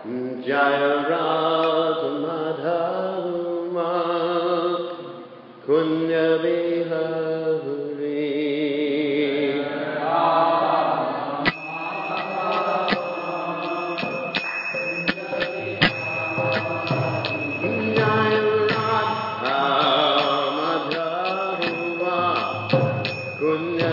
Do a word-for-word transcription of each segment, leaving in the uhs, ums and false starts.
Jaya Radha Madhava Kunya Bihari Jaya Radha Madhava Kunya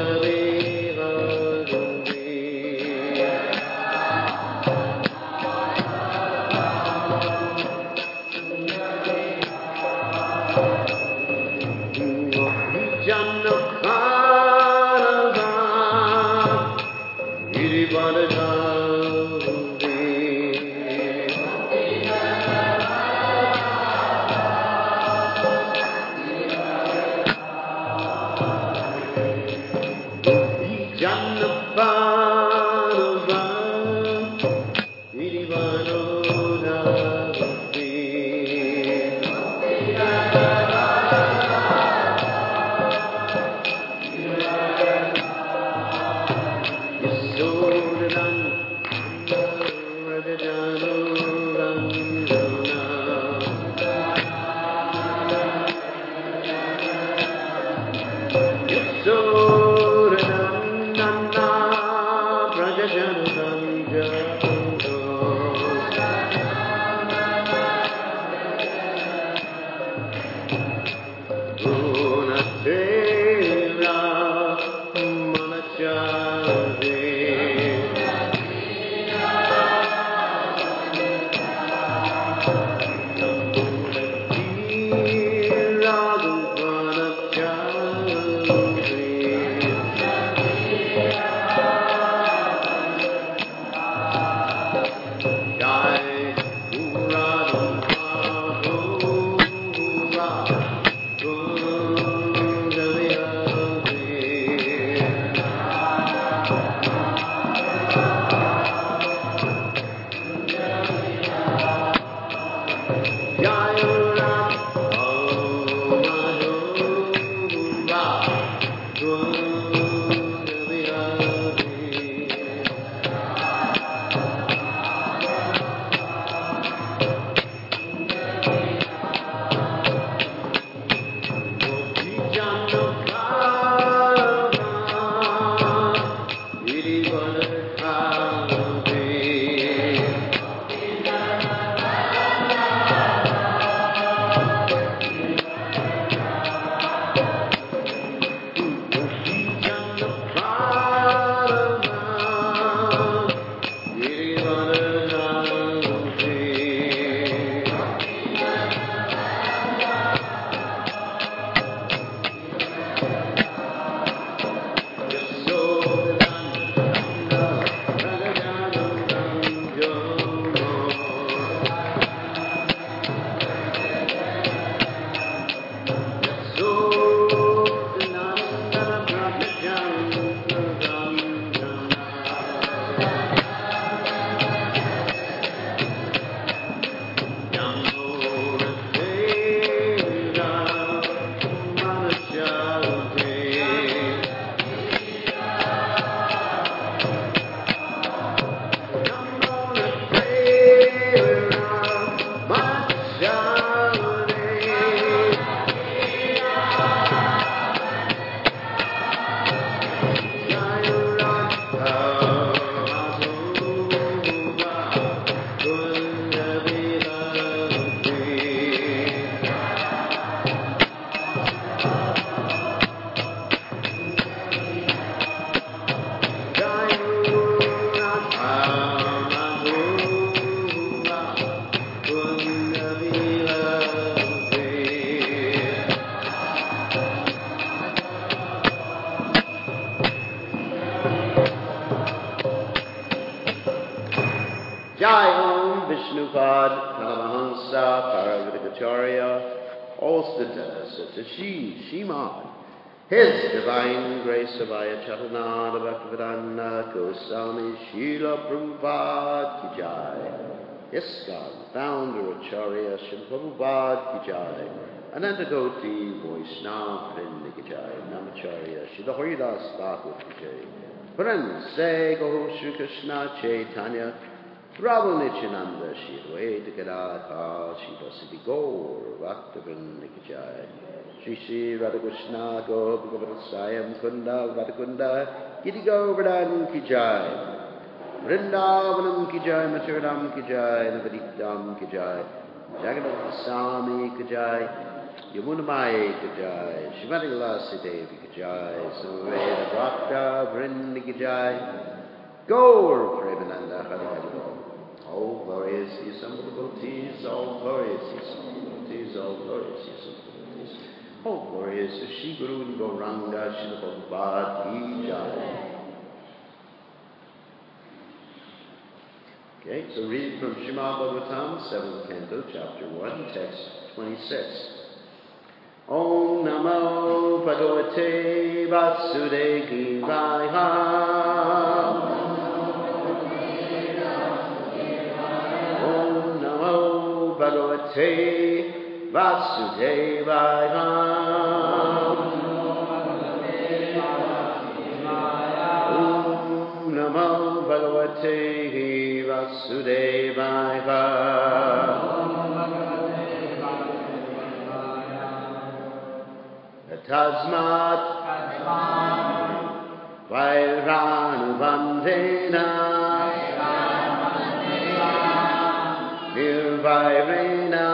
His Divine Grace Abhaya Charanada Bhaktivedanta Goswami Srila Prabhupada Ki Jai. Yes, God, founder Acharya Srila Prabhupada Ki Jai. Anantagoti Vaishnava Vrinda Ki Jai. Namacharya Srila Haridas Thakur Ki Jai. Friends, say Go Shri Krishna Chaitanya Prabhu Nityananda Shri Advaita Gadadhar Shiva Siddhi Gaur Bhaktivinoda Ki Jai. Shri Shri Radhakrishna Gopika Sayam Kunda Radhakunda Giri Govardhan Ki Jai. Vrindavanam Ki Jai, Mathuram Ki Jai, Navadipam Ki Jai, Jagannath Swami Ki Jai, Yamunamai Ki Jai, Shrimati Lasi Devi Ki Jai, Samaveda Bhakta Vrinda Ki Jai, Gaur Premananda Hari Hari Bol. All glorious is some devotees, all glorious is some devotees, all glorious is some devotees. All glorious is Shri Guru and Gauranga, Srila Prabhupada Ki Jai. Okay, so read from Srimad Bhagavatam, seventh Canto, Chapter one, Text twenty-six. Om Namo Bhagavate Vasudevaya. Om Namo Bhagavate Vasudevaya. Om Namo Bhagavate Vasudevaya. Tasmat Vairānubandhena Nirvairena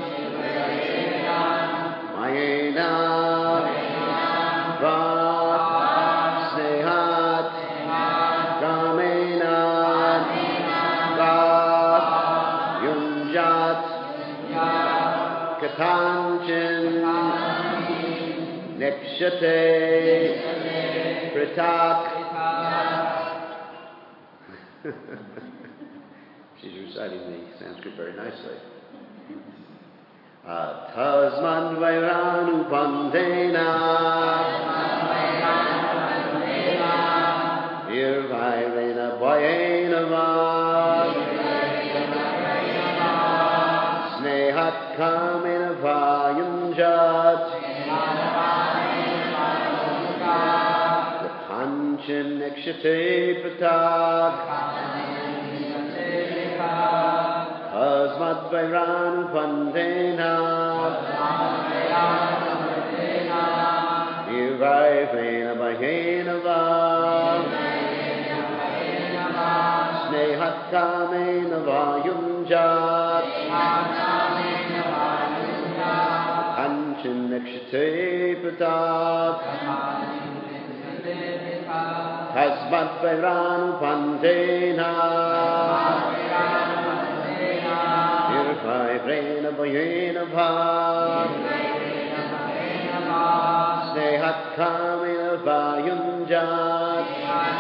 Mayena Vat Snehat Kamena Vat Yunjat Katanchan Nekshate Pratak. She's reciting the Sanskrit very nicely. Tasman Vairanu Pandena Nirvairena Bhayenava Snehat Kamena Vayunjat Kanchan Nekshate Patak Tasmat Vairanu Pandena Nirvairena Bhayenava Snehat Kamena Vayunjat Kanchan Nekshate Patak Tasmat Vairanu Pandena Nirvairena Bhayenava Snehat Kamena Vayunjat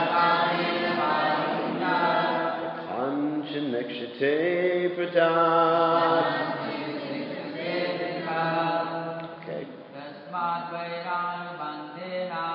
Kanchan Nekshate Pratak. Okay. Tasmat Vairanu Pandena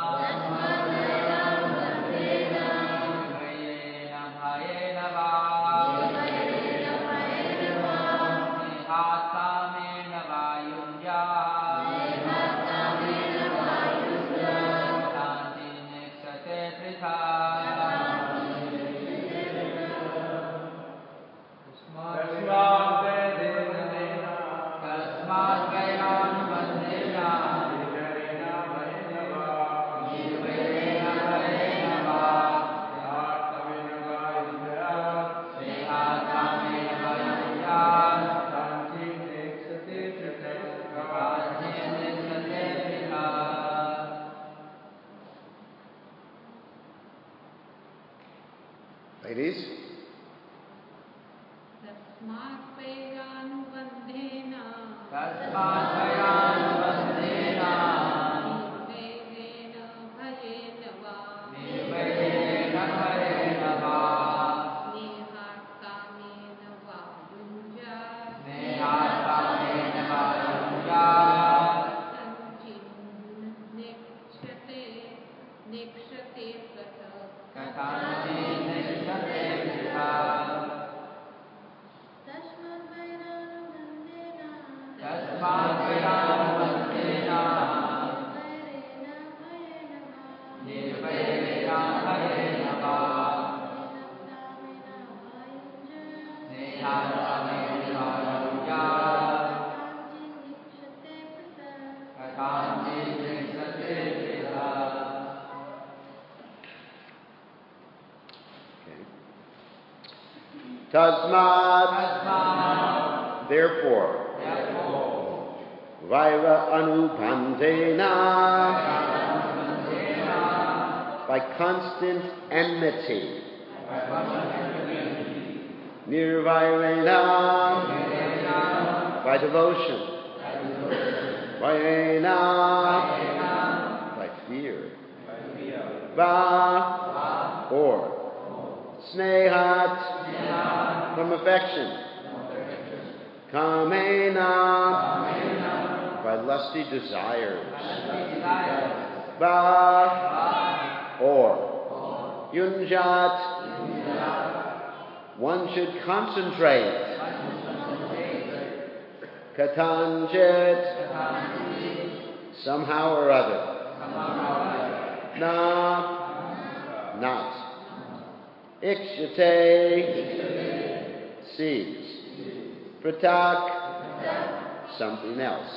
Ladies? Tasmat Vairanu Bandhena Tasmat Vairanu Bandhena Nirvairena Bhayenava Nirvairena Bhayenava Snehat Kamena Vayunjat Snehat Kamena Vayunjat Kanchin Nekshate Nekshate Pratak Kanchin Nekshate Tasmat, therefore, Vaira anupandena, by constant enmity, nirvairena, by devotion, vairena, by fear, va, or, snehat, from affection, kamena, by lusty desires, ba, or, yunjat, one should concentrate, katanjit, somehow or other, na, not, ikshate, seeds, pratak, something else.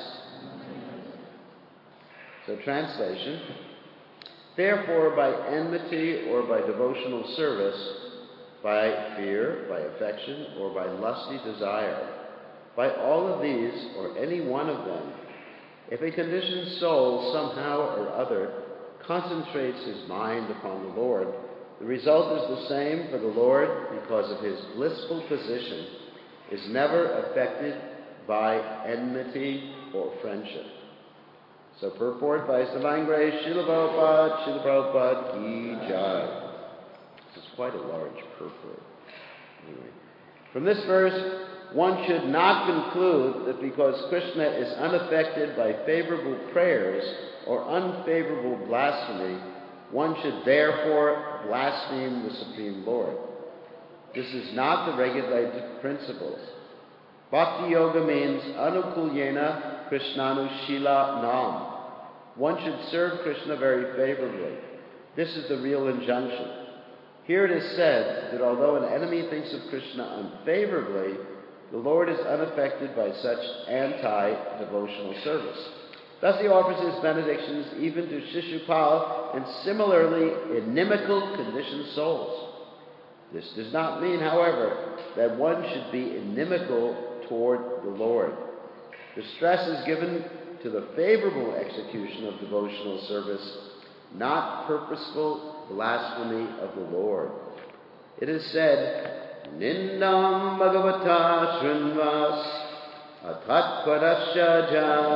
So translation, therefore by enmity or by devotional service, by fear, by affection, or by lusty desire, by all of these, or any one of them, if a conditioned soul somehow or other concentrates his mind upon the Lord, the result is the same, for the Lord, because of his blissful position, is never affected by enmity or friendship. So purport by His Divine Grace, Srila Prabhupada, Srila Prabhupada Ki Jai. This is quite a large purport. Anyway, from this verse, one should not conclude that because Krishna is unaffected by favorable prayers or unfavorable blasphemy, one should therefore blaspheme the Supreme Lord. This is not the regulated principles. Bhakti Yoga means anukulyena Krishnanushila nam. One should serve Krishna very favorably. This is the real injunction. Here it is said that although an enemy thinks of Krishna unfavorably, the Lord is unaffected by such anti-devotional service. Thus he offers his benedictions even to Shishupal and similarly inimical conditioned souls. This does not mean, however, that one should be inimical toward the Lord. The stress is given to the favorable execution of devotional service, not purposeful blasphemy of the Lord. It is said, Nindam Bhagavata Srinvas Atatparasya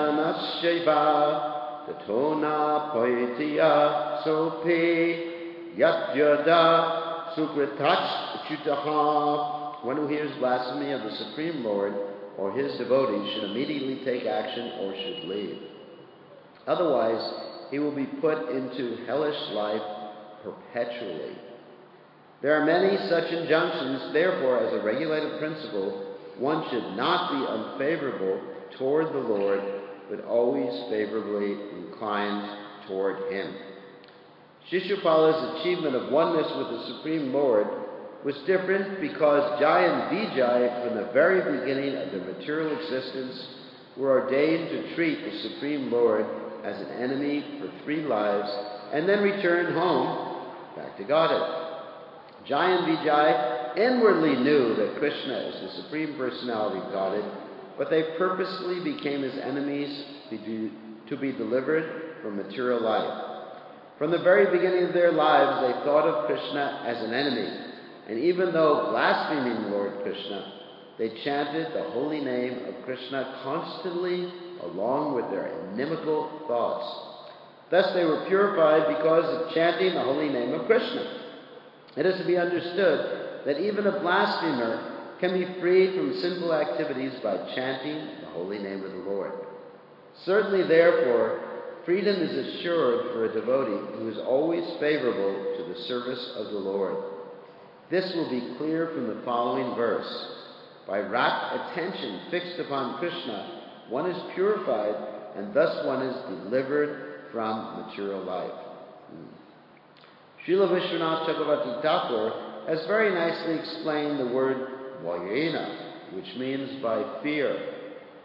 Janasyaiva Tatona Poitiya Sopi Yatyada Sukritach Chutaha. One who hears blasphemy of the Supreme Lord or his devotees should immediately take action or should leave. Otherwise, he will be put into hellish life perpetually. There are many such injunctions. Therefore, as a regulative principle, one should not be unfavorable toward the Lord, but always favorably inclined toward him. Shishupala's achievement of oneness with the Supreme Lord was different because Jai and Vijay, from the very beginning of their material existence, were ordained to treat the Supreme Lord as an enemy for three lives and then return home back to Godhead. Jai and Vijay inwardly knew that Krishna is the Supreme Personality of Godhead, but they purposely became his enemies to be delivered from material life. From the very beginning of their lives, they thought of Krishna as an enemy, and even though blaspheming Lord Krishna, they chanted the holy name of Krishna constantly along with their inimical thoughts. Thus they were purified because of chanting the holy name of Krishna. It is to be understood that even a blasphemer can be freed from sinful activities by chanting the holy name of the Lord. Certainly, therefore, freedom is assured for a devotee who is always favorable to the service of the Lord. This will be clear from the following verse. By rapt attention fixed upon Krishna, one is purified, and thus one is delivered from material life. Hmm. Srila Vishwanath Chakravarti Thakur has very nicely explained the word vayena, which means by fear.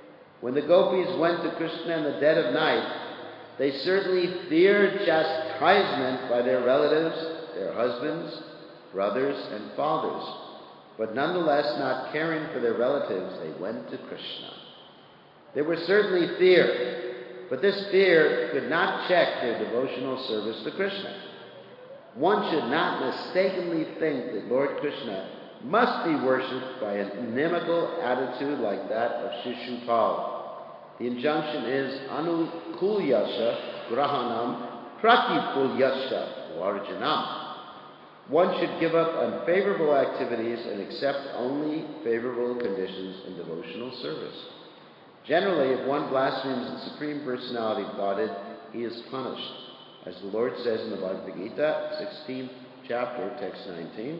When the gopis went to Krishna in the dead of night, they certainly feared chastisement by their relatives, their husbands, brothers, and fathers. But nonetheless, not caring for their relatives, they went to Krishna. They were certainly feared, but this fear could not check their devotional service to Krishna. One should not mistakenly think that Lord Krishna must be worshipped by an inimical attitude like that of Shishupal. The injunction is anukulyasya grahanam pratipulyasya varjanam. One should give up unfavorable activities and accept only favorable conditions in devotional service. Generally, if one blasphemes the Supreme Personality of Godhead, he is punished. As the Lord says in the Bhagavad Gita, sixteenth chapter, text nineteen,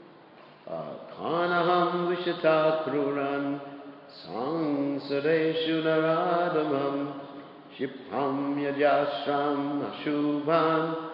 Kanaham vishata kruran Sansareshu naradamam Shipam yajashram ashubhan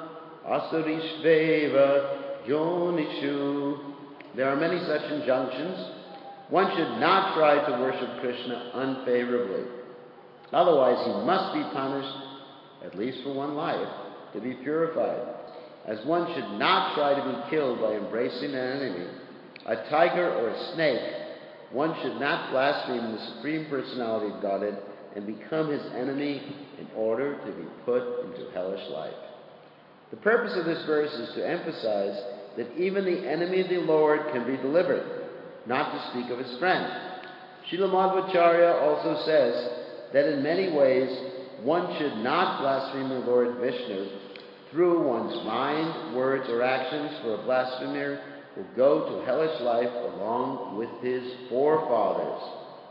Asarishveva yonishu. There are many such injunctions. One should not try to worship Krishna unfavorably. Otherwise, he must be punished, at least for one life, to be purified. As one should not try to be killed by embracing an enemy, a tiger or a snake, one should not blaspheme the Supreme Personality of Godhead and become his enemy in order to be put into hellish life. The purpose of this verse is to emphasize that even the enemy of the Lord can be delivered, not to speak of his friend. Srila Madhvacharya also says that in many ways one should not blaspheme the Lord Vishnu through one's mind, words, or actions, for a blasphemer will go to hellish life along with his forefathers.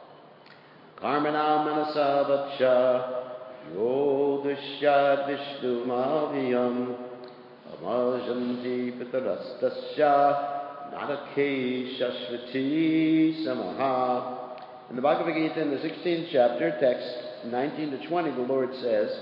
Karmana manasa vatsha yodasya vishnu maviyam amajanti pitarastasya nadake shashvati samaha. In the Bhagavad Gita, in the sixteenth chapter, text nineteen to twenty, the Lord says,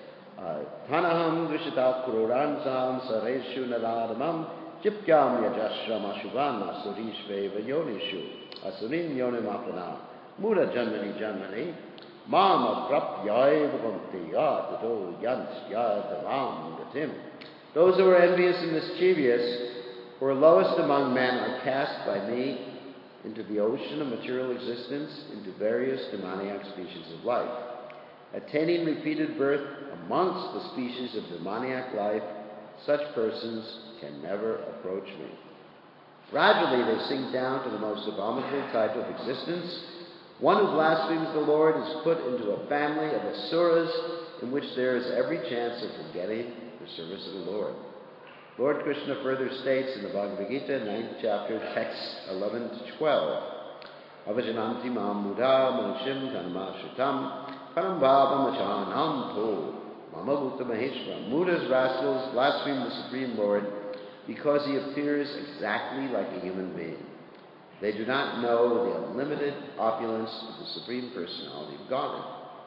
Tanaham dvishata kururansam sareshu naradamam Jipkyam yajashram ashubhan asurishveva yonishu asurin yonimapana mura janmani janmani mam aprapyaiva bhaktiya tato yansya davam gatim. Those who are envious and mischievous, who are lowest among men, are cast by me into the ocean of material existence, into various demoniac species of life. Attaining repeated birth amongst the species of demoniac life, such persons can never approach me. Gradually they sink down to the most abominable type of existence. One who blasphemes the Lord is put into a family of asuras in which there is every chance of forgetting the service of the Lord. Lord Krishna further states in the Bhagavad Gita, ninth chapter, texts eleven to twelve, Avajananti mam muda manishim tanmashritam parambhava machanam to mama bhuta maheshwara. Mudas, rascals, blaspheme the Supreme Lord because he appears exactly like a human being. They do not know the unlimited opulence of the Supreme Personality of Godhead.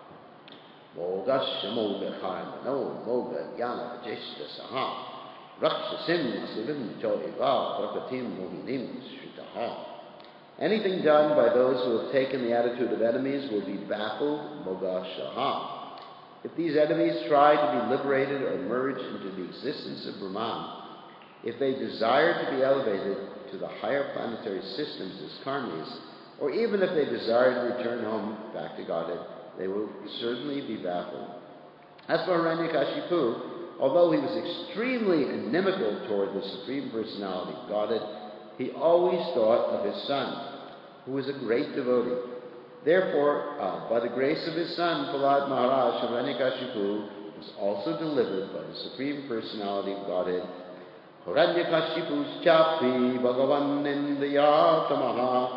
Mogasya moga karma no moga yana vajeshta saha rakshasim asurim choiva prakatim mohinim shritaha. Anything done by those who have taken the attitude of enemies will be baffled, mogashaha. If these enemies try to be liberated or merge into the existence of Brahman, if they desire to be elevated to the higher planetary systems as karmis, or even if they desire to return home back to Godhead, they will certainly be baffled. As for Hiranyakashipu, although he was extremely inimical toward the Supreme Personality of Godhead, he always thought of his son, who was a great devotee. Therefore, uh, by the grace of his son, Prahlad Maharaj, Hiranyakashipu was also delivered by the Supreme Personality of Godhead. Hiranyakashipu's chapi bhagavan nindaya tamaha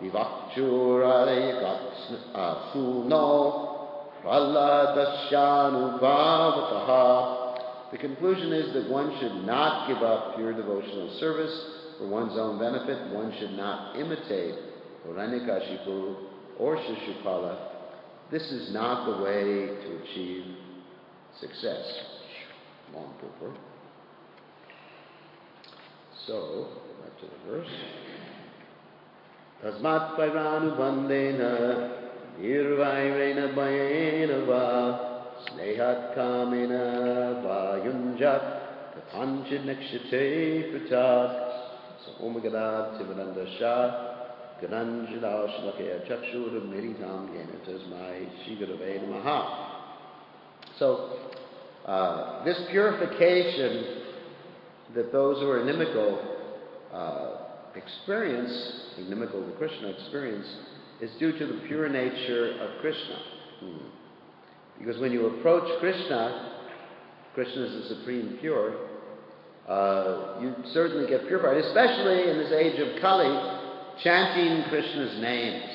vivakchurayakats suno prahladasyanu. The conclusion is that one should not give up pure devotional service for one's own benefit. One should not imitate Hiranyakashipu or Shishupala. This is not the way to achieve success. Long purport. So, back to the verse. Tasmat pairanu bandena Irvairena Bayena Va, Snehat Kamena Vayunjat, Katanchid Nakshate Pratat, so Omagadad Tivananda Shah, Gananjala Shlakaya Chakshura Miritam Genetas Mai Shigadaveda Maha. So, uh, this purification that those who are inimical uh, experience, inimical to Krishna experience, is due to the pure nature of Krishna. Hmm. Because when you approach Krishna, Krishna is the supreme pure, uh, you certainly get purified, especially in this age of Kali, chanting Krishna's names.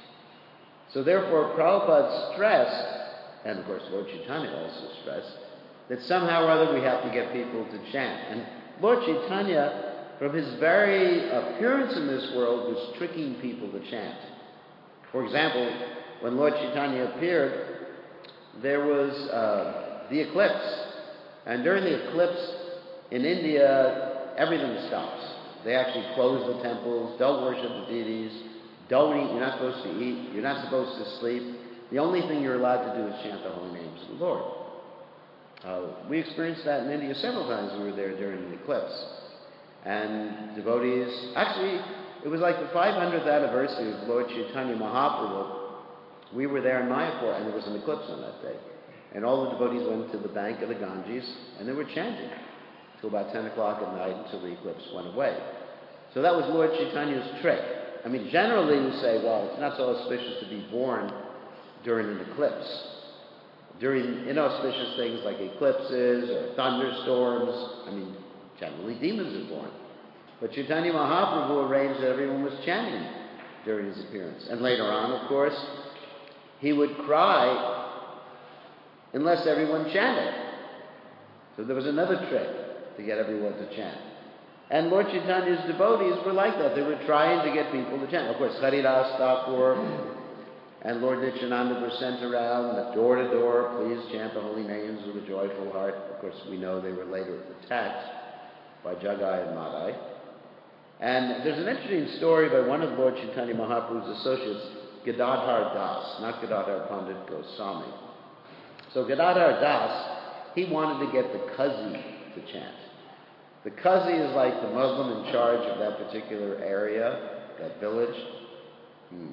So therefore, Prabhupada stressed, and of course Lord Chaitanya also stressed, that somehow or other we have to get people to chant. And Lord Chaitanya, from his very appearance in this world, was tricking people to chant. For example, when Lord Chaitanya appeared, there was uh, the eclipse. And during the eclipse in India, everything stops. They actually close the temples, don't worship the deities, don't eat, you're not supposed to eat, you're not supposed to sleep. The only thing you're allowed to do is chant the holy names of the Lord. Uh, we experienced that in India several times. We were there during the eclipse. And devotees, actually, it was like the five hundredth anniversary of Lord Chaitanya Mahaprabhu. We were there in Mayapur, and there was an eclipse on that day. And all the devotees went to the bank of the Ganges, and they were chanting till about ten o'clock at night until the eclipse went away. So that was Lord Chaitanya's trick. I mean, generally you say, well, it's not so auspicious to be born during an eclipse. During inauspicious things like eclipses or thunderstorms, I mean, generally demons are born. But Chaitanya Mahaprabhu arranged that everyone was chanting during his appearance. And later on, of course, he would cry unless everyone chanted. So there was another trick to get everyone to chant. And Lord Chaitanya's devotees were like that. They were trying to get people to chant. Of course, Haridas Thakur and Lord Nityananda were sent around door to door, please chant the holy names with a joyful heart. Of course, we know they were later attacked by Jagai and Madai. And there's an interesting story by one of Lord Chaitanya Mahaprabhu's associates, Gadadhar Das, not Gadadhar Pandit Goswami. So Gadadhar Das, he wanted to get the Qazi to chant. The Qazi is like the Muslim in charge of that particular area, that village. Hmm.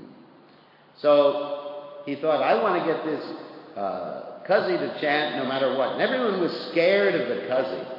So he thought, I want to get this uh, Qazi to chant no matter what. And everyone was scared of the Qazi.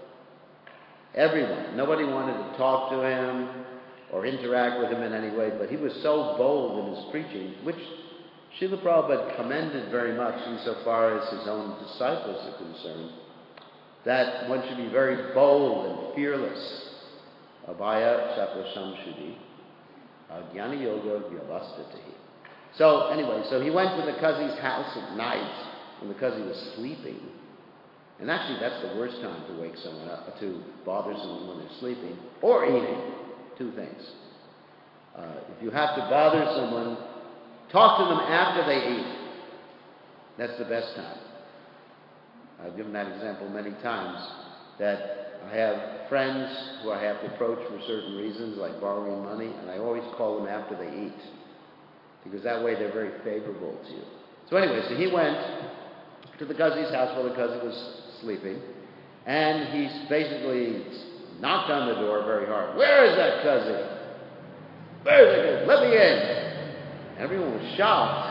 Everyone. Nobody wanted to talk to him or interact with him in any way, but he was so bold in his preaching, which Srila Prabhupada commended very much insofar as his own disciples are concerned, that one should be very bold and fearless. Abhaya Chapashamshudi, Jnana Yoga Vyavastatahi. So anyway, so he went to the Qazi's house at night when the Qazi was sleeping. And actually that's the worst time to wake someone up, to bother someone when they're sleeping or eating. Two things. Uh, if you have to bother someone, talk to them after they eat. That's the best time. I've given that example many times, that I have friends who I have to approach for certain reasons, like borrowing money, and I always call them after they eat, because that way they're very favorable to you. So anyway, so he went to the Qazi's house while the Qazi was sleeping, and he basically knocked on the door very hard. Where is that Qazi? Where is that Qazi? Let me in! Everyone was shocked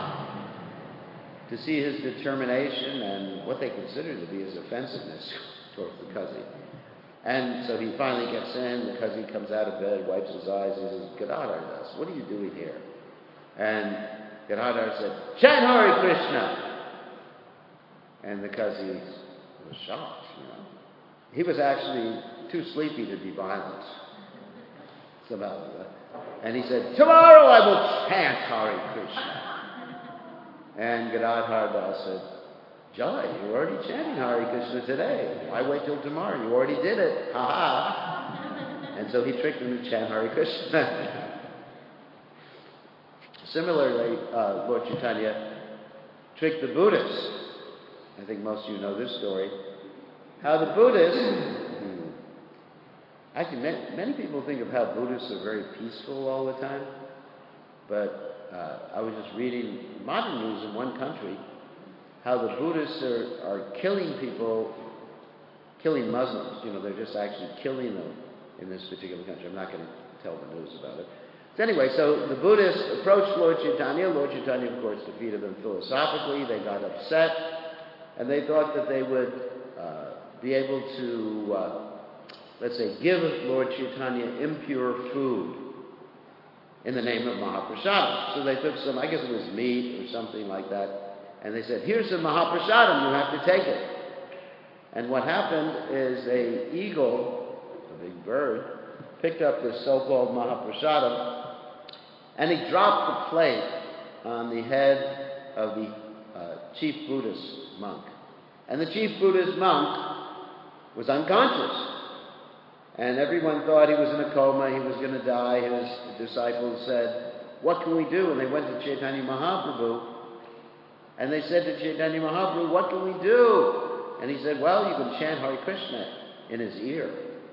to see his determination and what they considered to be his offensiveness towards the Qazi. And so he finally gets in, the Qazi comes out of bed, wipes his eyes, and says, Gadadhar Das, what are you doing here? And Gadadhar said, Chant Hare Krishna! And the Qazi was shocked, you know. He was actually too sleepy to be violent. Somehow. And he said, tomorrow I will chant Hare Krishna. And Gadadhar Das said, Jai, you're already chanting Hare Krishna today. Why wait till tomorrow? You already did it. Ha ha. And so he tricked him to chant Hare Krishna. Similarly, uh, Lord Chaitanya tricked the Buddhists. I think most of you know this story. How the Buddhists, actually many, many people think of how Buddhists are very peaceful all the time, but uh, I was just reading modern news in one country, how the Buddhists are, are killing people, killing Muslims. You know, they're just actually killing them in this particular country. I'm not going to tell the news about it. So anyway, so the Buddhists approached Lord Chaitanya. Lord Chaitanya, of course, defeated them philosophically. They got upset, and they thought that they would uh, be able to, uh, let's say, give Lord Chaitanya impure food in the name of Mahaprasadam. So they took some, I guess it was meat or something like that, and they said, here's some Mahaprasadam, you have to take it. And what happened is a eagle, a big bird, picked up this so-called Mahaprasadam, and he dropped the plate on the head of the uh, chief Buddhist monk. And the chief Buddhist monk was unconscious. And everyone thought he was in a coma, he was going to die. His disciples said, what can we do? And they went to Chaitanya Mahaprabhu, and they said to Chaitanya Mahaprabhu, what can we do? And he said, well, you can chant Hare Krishna in his ear.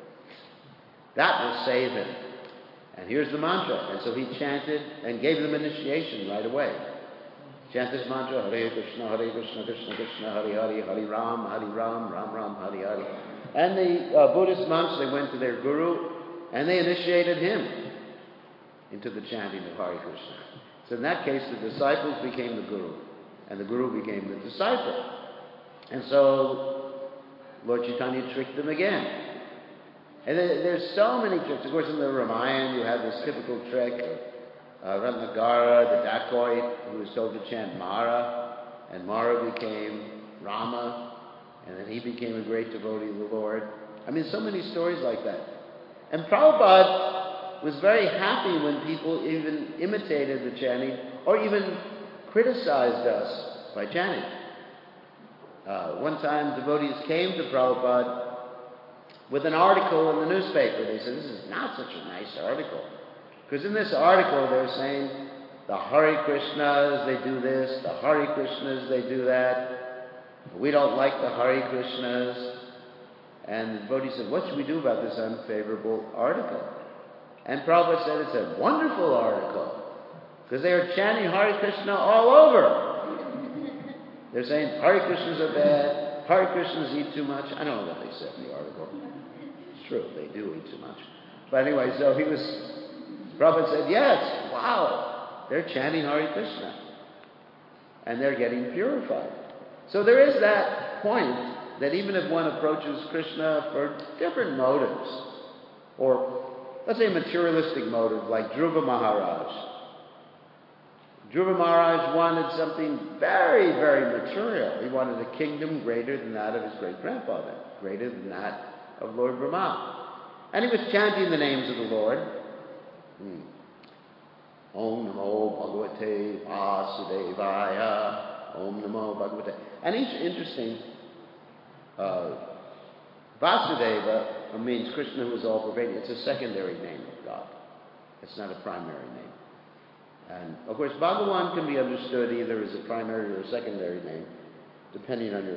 That will save him. And here's the mantra. And so he chanted and gave them initiation right away. Chant this mantra, Hare Krishna, Hare Krishna, Krishna Krishna, Hare Hare, Hare Ram, Hare Ram, Ram Ram, Hare Hare. And the uh, Buddhist monks, they went to their guru, and they initiated him into the chanting of Hare Krishna. So in that case, the disciples became the guru, and the guru became the disciple. And so Lord Chaitanya tricked them again. And there, there's so many tricks. Of course, in the Ramayana, you have this typical trick of uh, Ratnagara, the dacoit, who was told to chant Mara, and Mara became Rama, and then he became a great devotee of the Lord. I mean, so many stories like that. And Prabhupada was very happy when people even imitated the chanting, or even criticized us by chanting. Uh, one time, devotees came to Prabhupada with an article in the newspaper. They said, this is not such a nice article. Because in this article, they're saying, the Hare Krishnas, they do this, the Hare Krishnas, they do that. We don't like the Hare Krishnas. And the devotee said, what should we do about this unfavorable article? And Prabhupada said, it's a wonderful article. Because they are chanting Hare Krishna all over. They're saying Hare Krishnas are bad, Hare Krishnas eat too much. I don't know what they said in the article. It's true, they do eat too much. But anyway, so he was, Prabhupada said, yes, wow, they're chanting Hare Krishna. And they're getting purified. So there is that point that even if one approaches Krishna for different motives, or let's say a materialistic motive, like Dhruva Maharaj. Dhruva Maharaj wanted something very, very material. He wanted a kingdom greater than that of his great-grandfather, greater than that of Lord Brahma. And he was chanting the names of the Lord. Hmm. Om Namo Bhagavate Vasudevaya. Om Namo Bhagavate. And it's interesting, uh, Vasudeva means Krishna who is all-pervading. It's a secondary name of God. It's not a primary name. And, of course, Bhagavan can be understood either as a primary or a secondary name, depending on your